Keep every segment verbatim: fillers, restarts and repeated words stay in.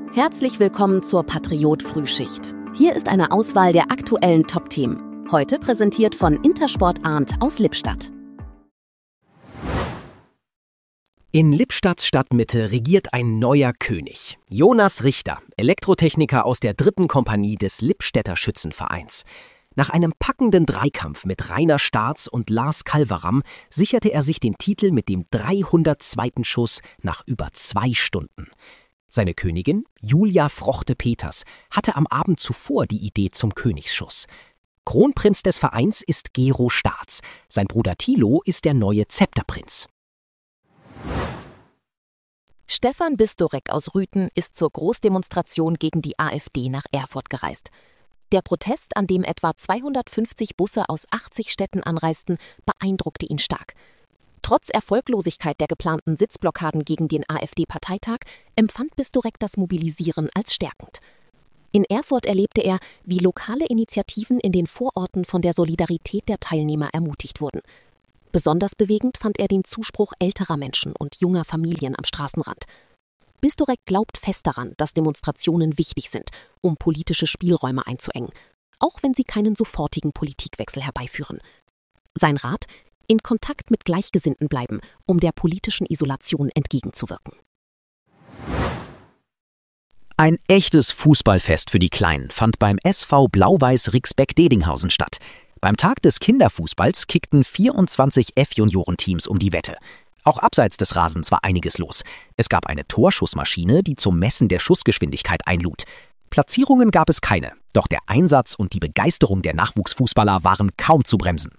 Herzlich willkommen zur Patriot-Frühschicht. Hier ist eine Auswahl der aktuellen Top-Themen. Heute präsentiert von Intersport Arndt aus Lippstadt. In Lippstadts Stadtmitte regiert ein neuer König. Jonas Richter, Elektrotechniker aus der dritten Kompanie des Lippstädter Schützenvereins. Nach einem packenden Dreikampf mit Rainer Staats und Lars Kalveram sicherte er sich den Titel mit dem dreihundertzweiten Schuss nach über zwei Stunden. Seine Königin, Julia Frochte-Peters, hatte am Abend zuvor die Idee zum Königsschuss. Kronprinz des Vereins ist Gero Staats. Sein Bruder Thilo ist der neue Zepterprinz. Stefan Bistorek aus Rüthen ist zur Großdemonstration gegen die AfD nach Erfurt gereist. Der Protest, an dem etwa zweihundertfünfzig Busse aus achtzig Städten anreisten, beeindruckte ihn stark. Trotz Erfolglosigkeit der geplanten Sitzblockaden gegen den AfD-Parteitag empfand Bistorek das Mobilisieren als stärkend. In Erfurt erlebte er, wie lokale Initiativen in den Vororten von der Solidarität der Teilnehmer ermutigt wurden. Besonders bewegend fand er den Zuspruch älterer Menschen und junger Familien am Straßenrand. Bistorek glaubt fest daran, dass Demonstrationen wichtig sind, um politische Spielräume einzuengen, auch wenn sie keinen sofortigen Politikwechsel herbeiführen. Sein Rat: in Kontakt mit Gleichgesinnten bleiben, um der politischen Isolation entgegenzuwirken. Ein echtes Fußballfest für die Kleinen fand beim S V Blau-Weiß Rixbeck-Dedinghausen statt. Beim Tag des Kinderfußballs kickten vierundzwanzig F-Juniorenteams um die Wette. Auch abseits des Rasens war einiges los. Es gab eine Torschussmaschine, die zum Messen der Schussgeschwindigkeit einlud. Platzierungen gab es keine, doch der Einsatz und die Begeisterung der Nachwuchsfußballer waren kaum zu bremsen.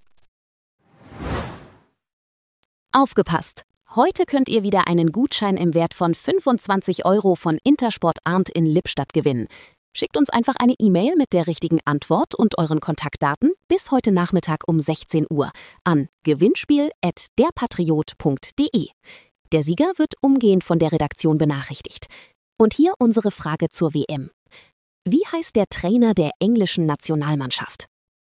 Aufgepasst! Heute könnt ihr wieder einen Gutschein im Wert von fünfundzwanzig Euro von Intersport Arndt in Lippstadt gewinnen. Schickt uns einfach eine E-Mail mit der richtigen Antwort und euren Kontaktdaten bis heute Nachmittag um sechzehn Uhr an gewinnspiel at derpatriot punkt de. Der Sieger wird umgehend von der Redaktion benachrichtigt. Und hier unsere Frage zur W M. Wie heißt der Trainer der englischen Nationalmannschaft?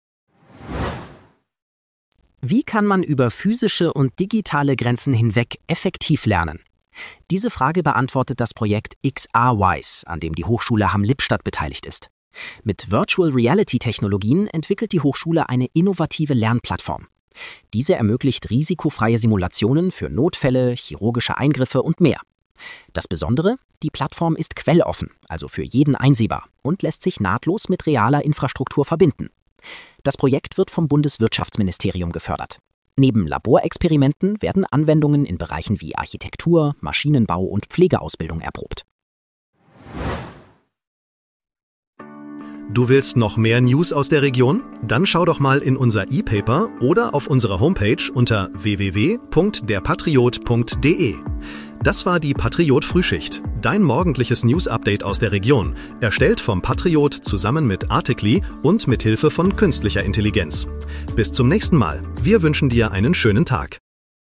Wie kann man über physische und digitale Grenzen hinweg effektiv lernen? Diese Frage beantwortet das Projekt X R-Wise, an dem die Hochschule Hamm-Lippstadt beteiligt ist. Mit Virtual Reality-Technologien entwickelt die Hochschule eine innovative Lernplattform. Diese ermöglicht risikofreie Simulationen für Notfälle, chirurgische Eingriffe und mehr. Das Besondere: die Plattform ist quelloffen, also für jeden einsehbar, und lässt sich nahtlos mit realer Infrastruktur verbinden. Das Projekt wird vom Bundeswirtschaftsministerium gefördert. Neben Laborexperimenten werden Anwendungen in Bereichen wie Architektur, Maschinenbau und Pflegeausbildung erprobt. Du willst noch mehr News aus der Region? Dann schau doch mal in unser E-Paper oder auf unserer Homepage unter w w w punkt derpatriot punkt de. Das war die Patriot-Frühschicht, dein morgendliches News-Update aus der Region, erstellt vom Patriot zusammen mit Articly und mit Hilfe von künstlicher Intelligenz. Bis zum nächsten Mal. Wir wünschen dir einen schönen Tag.